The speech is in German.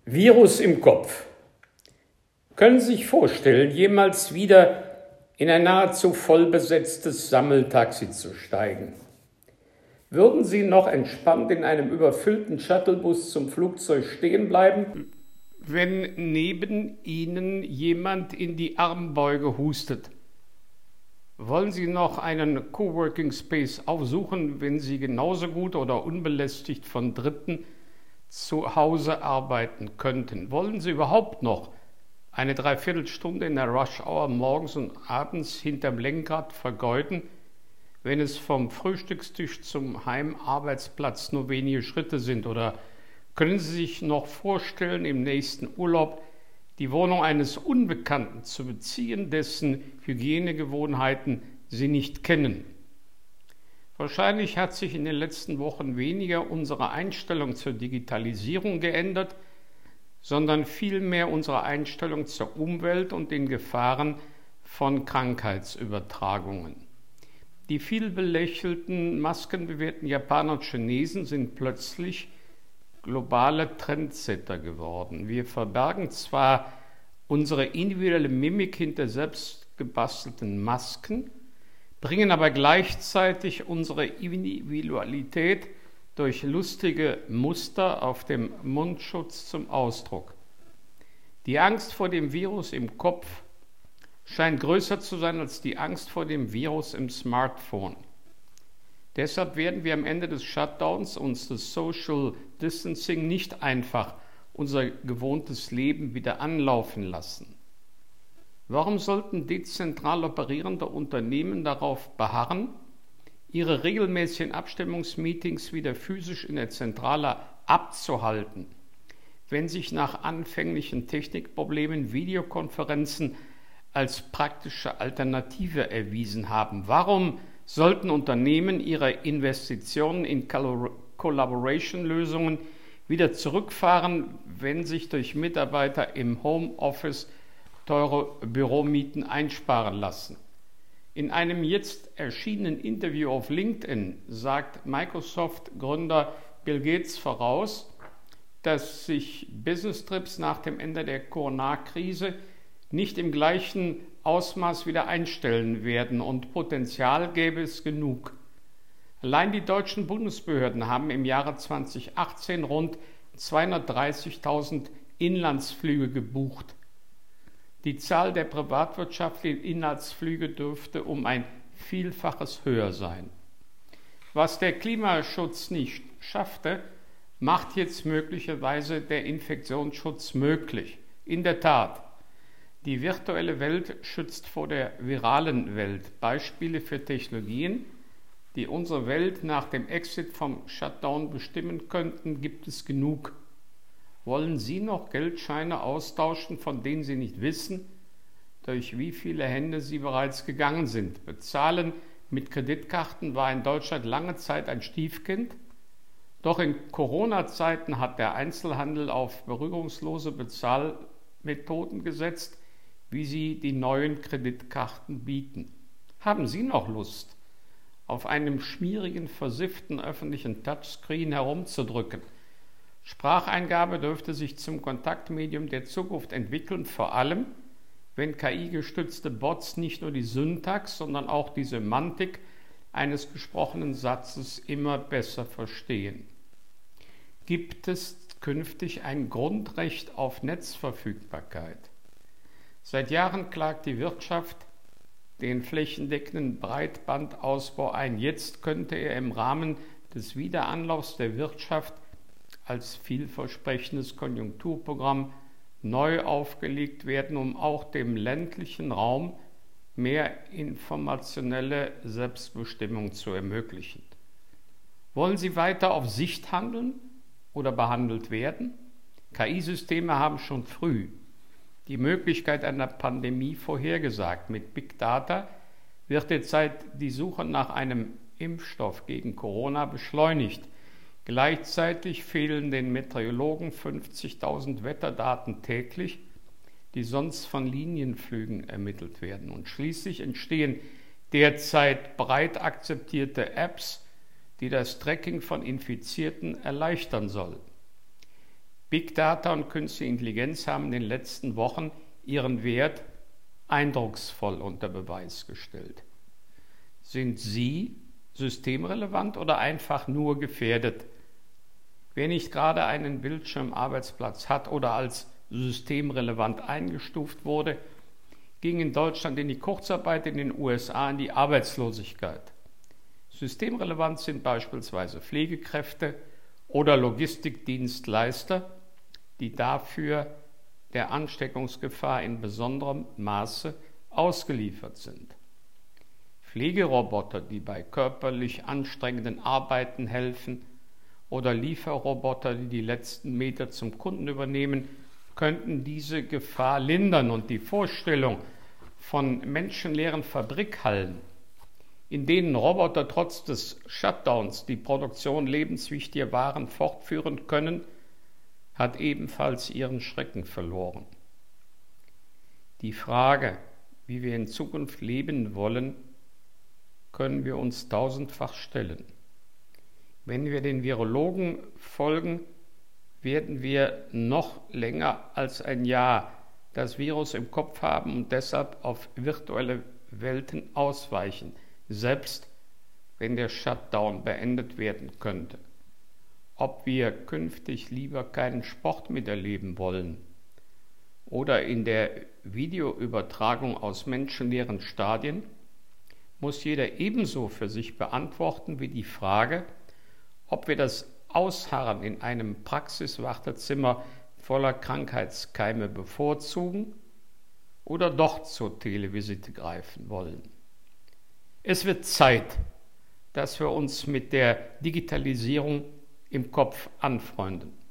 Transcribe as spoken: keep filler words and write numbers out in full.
Virus im Kopf. Können Sie sich vorstellen, jemals wieder in ein nahezu vollbesetztes Sammeltaxi zu steigen? Würden Sie noch entspannt in einem überfüllten Shuttlebus zum Flugzeug stehen bleiben, wenn neben Ihnen jemand in die Armbeuge hustet? Wollen Sie noch einen Coworking Space aufsuchen, wenn Sie genauso gut oder unbelästigt von Dritten zu Hause arbeiten könnten? Wollen Sie überhaupt noch eine Dreiviertelstunde in der Rush Hour morgens und abends hinterm Lenkrad vergeuden, wenn es vom Frühstückstisch zum Heimarbeitsplatz nur wenige Schritte sind? Oder können Sie sich noch vorstellen, im nächsten Urlaub die Wohnung eines Unbekannten zu beziehen, dessen Hygienegewohnheiten Sie nicht kennen? Wahrscheinlich hat sich in den letzten Wochen weniger unsere Einstellung zur Digitalisierung geändert, sondern vielmehr unsere Einstellung zur Umwelt und den Gefahren von Krankheitsübertragungen. Die viel belächelten, maskenbewehrten Japaner und Chinesen sind plötzlich globale Trendsetter geworden. Wir verbergen zwar unsere individuelle Mimik hinter selbst gebastelten Masken, bringen aber gleichzeitig unsere Individualität durch lustige Muster auf dem Mundschutz zum Ausdruck. Die Angst vor dem Virus im Kopf scheint größer zu sein als die Angst vor dem Virus im Smartphone. Deshalb werden wir am Ende des Shutdowns und des Social Distancing nicht einfach unser gewohntes Leben wieder anlaufen lassen. Warum sollten dezentral operierende Unternehmen darauf beharren, ihre regelmäßigen Abstimmungsmeetings wieder physisch in der Zentrale abzuhalten, wenn sich nach anfänglichen Technikproblemen Videokonferenzen als praktische Alternative erwiesen haben? Warum sollten Unternehmen ihre Investitionen in Collaboration-Lösungen wieder zurückfahren, wenn sich durch Mitarbeiter im Homeoffice teure Büromieten einsparen lassen? In einem jetzt erschienenen Interview auf LinkedIn sagt Microsoft-Gründer Bill Gates voraus, dass sich Business-Trips nach dem Ende der Corona-Krise nicht im gleichen Ausmaß wieder einstellen werden, und Potenzial gäbe es genug. Allein die deutschen Bundesbehörden haben im Jahre zweitausendachtzehn rund zweihundertdreißigtausend Inlandsflüge gebucht. Die Zahl der privatwirtschaftlichen Inlandsflüge dürfte um ein Vielfaches höher sein. Was der Klimaschutz nicht schaffte, macht jetzt möglicherweise der Infektionsschutz möglich. In der Tat, die virtuelle Welt schützt vor der viralen Welt. Beispiele für Technologien, die unsere Welt nach dem Exit vom Shutdown bestimmen könnten, gibt es genug. Wollen Sie noch Geldscheine austauschen, von denen Sie nicht wissen, durch wie viele Hände sie bereits gegangen sind? Bezahlen mit Kreditkarten war in Deutschland lange Zeit ein Stiefkind. Doch in Corona-Zeiten hat der Einzelhandel auf berührungslose Bezahlmethoden gesetzt, wie sie die neuen Kreditkarten bieten. Haben Sie noch Lust, auf einem schmierigen, versifften öffentlichen Touchscreen herumzudrücken? Spracheingabe dürfte sich zum Kontaktmedium der Zukunft entwickeln, vor allem, wenn K I-gestützte Bots nicht nur die Syntax, sondern auch die Semantik eines gesprochenen Satzes immer besser verstehen. Gibt es künftig ein Grundrecht auf Netzverfügbarkeit? Seit Jahren klagt die Wirtschaft den flächendeckenden Breitbandausbau ein. Jetzt könnte er im Rahmen des Wiederanlaufs der Wirtschaft als vielversprechendes Konjunkturprogramm neu aufgelegt werden, um auch dem ländlichen Raum mehr informationelle Selbstbestimmung zu ermöglichen. Wollen Sie weiter auf Sicht handeln oder behandelt werden? K I-Systeme haben schon früh die Möglichkeit einer Pandemie vorhergesagt. Mit Big Data wird derzeit die Suche nach einem Impfstoff gegen Corona beschleunigt. Gleichzeitig fehlen den Meteorologen fünfzigtausend Wetterdaten täglich, die sonst von Linienflügen ermittelt werden. Und schließlich entstehen derzeit breit akzeptierte Apps, die das Tracking von Infizierten erleichtern sollen. Big Data und Künstliche Intelligenz haben in den letzten Wochen ihren Wert eindrucksvoll unter Beweis gestellt. Sind sie systemrelevant oder einfach nur gefährdet? Wer nicht gerade einen Bildschirmarbeitsplatz hat oder als systemrelevant eingestuft wurde, ging in Deutschland in die Kurzarbeit, in den U S A in die Arbeitslosigkeit. Systemrelevant sind beispielsweise Pflegekräfte oder Logistikdienstleister, die dafür der Ansteckungsgefahr in besonderem Maße ausgeliefert sind. Pflegeroboter, die bei körperlich anstrengenden Arbeiten helfen, oder Lieferroboter, die die letzten Meter zum Kunden übernehmen, könnten diese Gefahr lindern. Und die Vorstellung von menschenleeren Fabrikhallen, in denen Roboter trotz des Shutdowns die Produktion lebenswichtiger Waren fortführen können, hat ebenfalls ihren Schrecken verloren. Die Frage, wie wir in Zukunft leben wollen, können wir uns tausendfach stellen. Wenn wir den Virologen folgen, werden wir noch länger als ein Jahr das Virus im Kopf haben und deshalb auf virtuelle Welten ausweichen, selbst wenn der Shutdown beendet werden könnte. Ob wir künftig lieber keinen Sport miterleben wollen oder in der Videoübertragung aus menschenleeren Stadien, muss jeder ebenso für sich beantworten wie die Frage, ob wir das Ausharren in einem Praxiswartezimmer voller Krankheitskeime bevorzugen oder doch zur Televisite greifen wollen. Es wird Zeit, dass wir uns mit der Digitalisierung im Kopf anfreunden.